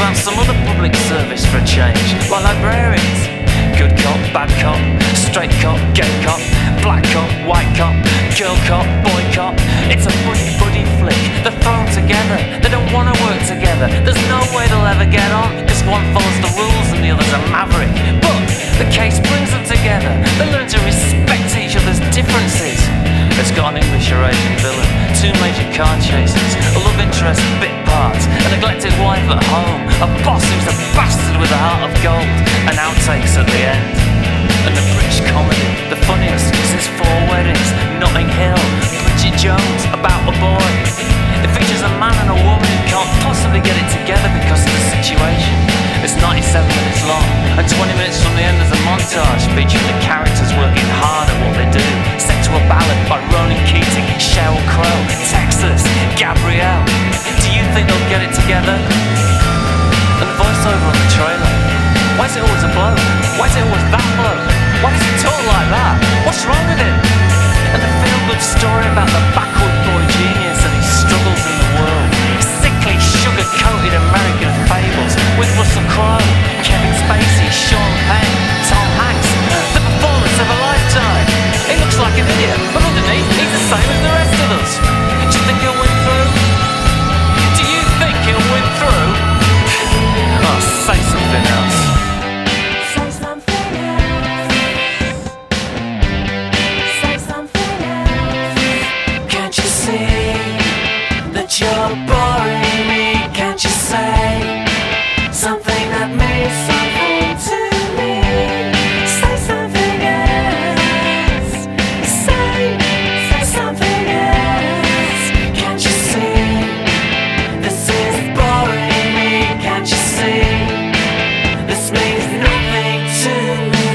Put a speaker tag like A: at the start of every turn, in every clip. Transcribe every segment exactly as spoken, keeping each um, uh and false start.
A: about some other public service for a change, like librarians. Good cop, bad cop, straight cop, gay cop, black cop, white cop, girl cop, boy cop. It's a buddy-buddy flick. They're thrown together, they don't want to work together. There's no way they'll ever get on, cause one follows the rules and the other's a maverick. But the case brings them together. They learn to respect each other's differences. It's got an English or Asian villain, two major car chases, a love interest bit parts, a neglected wife at home, a boss who's a bastard with a heart of gold, and outtakes at the end. And the British comedy, the funniest, since Four Weddings, Notting Hill, Bridget Jones, About a Boy. It features a man and a woman who can't possibly get it together because of the situation. It's ninety-seven minutes long, and twenty minutes from the end is a montage featuring the characters working hard at what they do, set to a ballad by Ronan Keating, Sheryl Crow, Texas, Gabrielle. Do you think they'll get it together? And the voiceover on the trailer. Why is it always a bloke? Why is it always that bloke? Why does he talk like that? What's wrong with him? And the feel-good story about the backward boy genius and his struggles in the world. Sickly, sugar-coated American fables with Russell Crowe, Kevin Spacey, Sean Penn, Tom Hanks. The performance of a lifetime. He looks like an idiot, but underneath he's the same as the rest of us. Do you think he'll win through? Do you think he'll win through? Oh, say something else.
B: Say something else. Say something else.
A: Can't you see that you're boring me? Can't you say something that means something to me?
B: Say something else. Say, say something else.
A: Can't you see this is boring me? Can't you see this means nothing to me?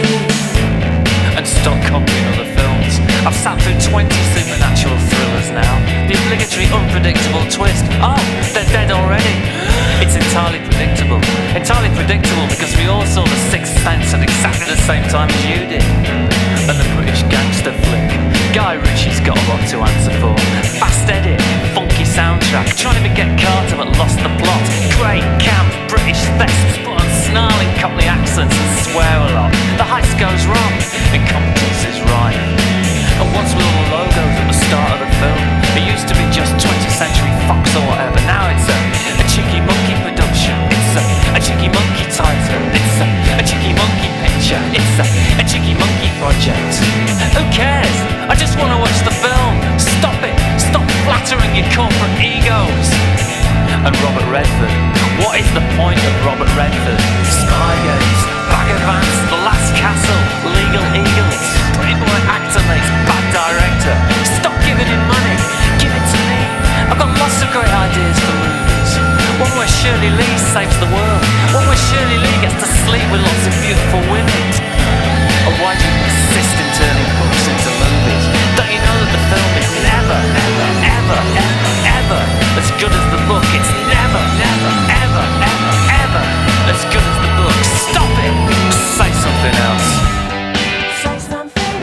A: And stop copying other films. I've sat through twenty supernatural thrillers now. The obligatory unpredictable twist. Oh, they're dead already. It's entirely predictable. Entirely predictable because we all saw The Sixth Sense at exactly the same time as you did. And the British gangster flick. Guy Ritchie's got a lot to answer for. Fast edit, funky soundtrack, trying to be Get Carter but lost the plot. Great camp British thespians put on snarling Cockney accents and swear a lot. The heist goes wrong, incompetence is right. And what's with all the logos at the start of the film? It used to be just twentieth century Fox or whatever. Now it's a, a Cheeky Monkey production. It's a, a Cheeky Monkey title. It's a, a Cheeky Monkey picture. It's a, a Cheeky Monkey project. Who cares? I just want to watch the film. Stop it. Stop flattering your corporate egos. And Robert Redford. What is the point of Robert Redford? Spy Games, Bag of Ants, The Last Castle, Legal Eagles. Pretty boy actor makes bad director. Stop giving him money. Give it to me. I've got lots of great ideas for movies. One where Shirley Lee saves the world. One where Shirley Lee gets to sleep with lots of beautiful women. Or why do you persist in turning books into movies? Don't you know that the film is never, ever, ever, ever, ever as good as the book? It's never, never, ever, ever, ever as good as the book. Stop it! Say something else.
B: Say something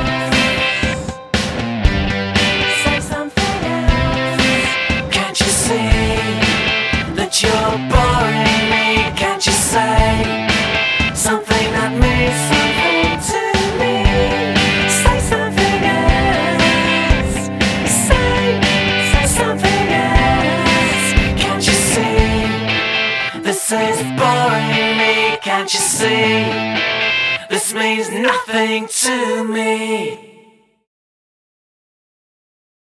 B: else. Say something else.
A: Can't you see that you're boring me? Can't you say something that means something to me?
B: Say something else. Say, say something else.
A: Can't you see this is boring me? Can't you see this means nothing to me?